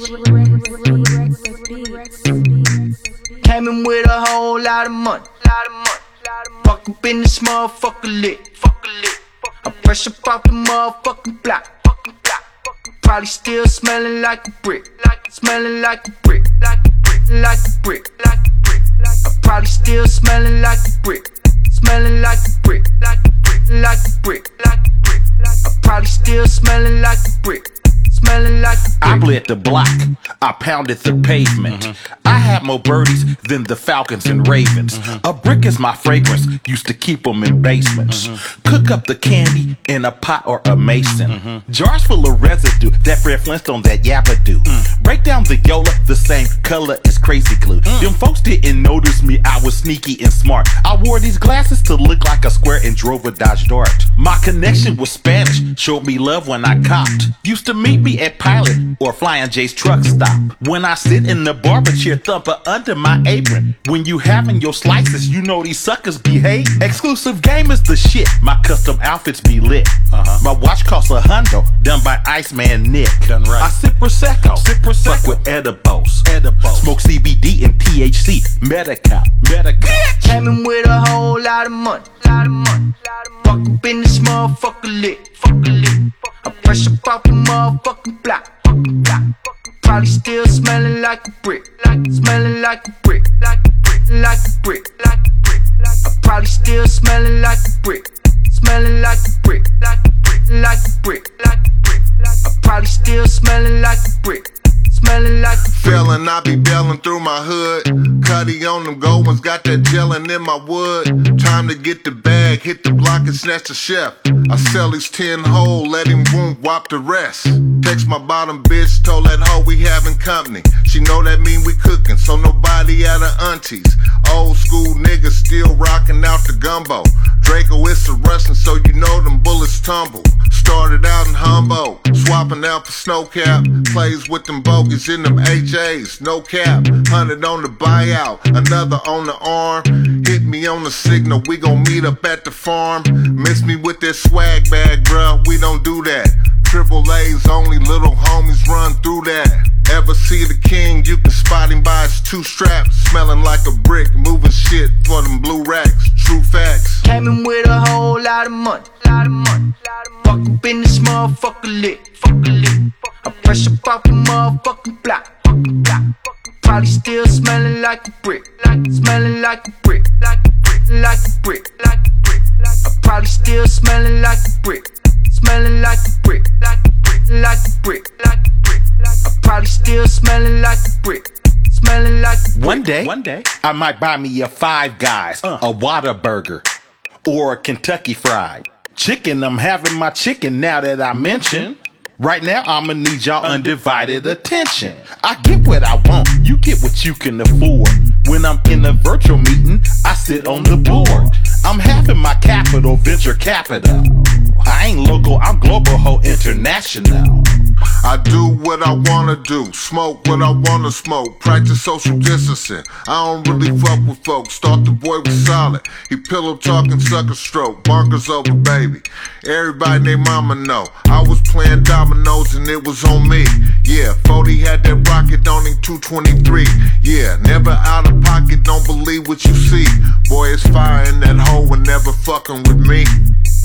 Came in with a whole lot of money. Fuck up in this motherfucker lit. I press up off the motherfucking block. Probably still smelling like a brick. Smelling like a brick. Like a brick. I probably still smelling like a brick. Smelling like a brick. Like a brick. I probably still smelling like a brick. Smelling like a brick. I bled the block, I pounded the pavement. I had more birdies than the Falcons and Ravens. A brick is my fragrance, used to keep them in basements. Cook up the candy in a pot or a mason. Jars full of residue, that Fred Flintstone, that yappa do. Break down the Yola, the same color as Crazy Glue. Them folks didn't notice me, I was sneaky and smart. I wore these glasses to look like a square and drove a Dodge Dart. My connection was Spanish, showed me love when I copped. Used to meet me at Pilot or Flying J's truck stop. When I sit in the barber chair, thumper under my apron. When you having your slices, you know these suckers behave. Exclusive game is the shit, my custom outfits be lit. My watch costs $100, done by Iceman Nick. Done right. I sip Prosecco, fuck with edibles. Smoke CBD and THC, Medical. Came in with a whole lot of money. Fuck up in this motherfucker lit. I press up off the motherfucking block. Probably still smelling like a brick. Smelling like a brick. Like a brick. I probably still smelling like a brick. Smelling like a brick. Like a brick. I probably still smelling like a brick. Smelling like a brick. Feeling I be bailing through my hood. Cuddy on them gold ones, got that gelling in my wood. Time to get the bag, hit the block and snatch the chef. I sell these 10 whole, let him boom, whop the rest. Text my bottom bitch, told that hoe we having company. She know that mean we cooking, so nobody at her aunties. Old school niggas still rocking out the gumbo. Draco, it's a Russian, so you know them bullets tumble. Started out in Humboldt, swapping out for snowcap. Plays with them bogeys in them HAs, no cap. 100 on the buyout, another on the arm. Hit me on the signal, we gon' meet up at the farm. Miss me with that swag bag, bruh, we don't do that. Triple A's only, little homies run through that. Ever see the king, you can spot him by his 2 straps. Smelling like a brick, moving shit for them blue racks. True facts. Came in with a whole lot of money. Fuck up in this motherfucker lit. I press up off the motherfucking block. Probably still smelling like a brick. Smelling like a brick. Like a brick. I probably still smelling like a brick. Smelling like a brick. Like a brick. I probably still smelling like a brick. Smelling like a brick. One day, I might buy me a Five Guys, a Whataburger, or a Kentucky Fried Chicken. I'm having my chicken now that I mention. Right now, I'ma need y'all undivided attention. I get what I want, you get what you can afford. When I'm in a virtual meeting, I sit on the board. I'm having my capital, venture capital. I ain't local, I'm global, ho, international. I do what I wanna do, smoke what I wanna smoke, practice social distancing. I don't really fuck with folks. Thought the boy was solid. He pillow talking, sucker stroke, bonkers over baby. Everybody named mama know. I was playing dominoes and it was on me. Yeah, 40 had that rocket on him, 223. Yeah, never out of pocket, don't believe what you see. Boy, it's fire in that hole and never fucking with me.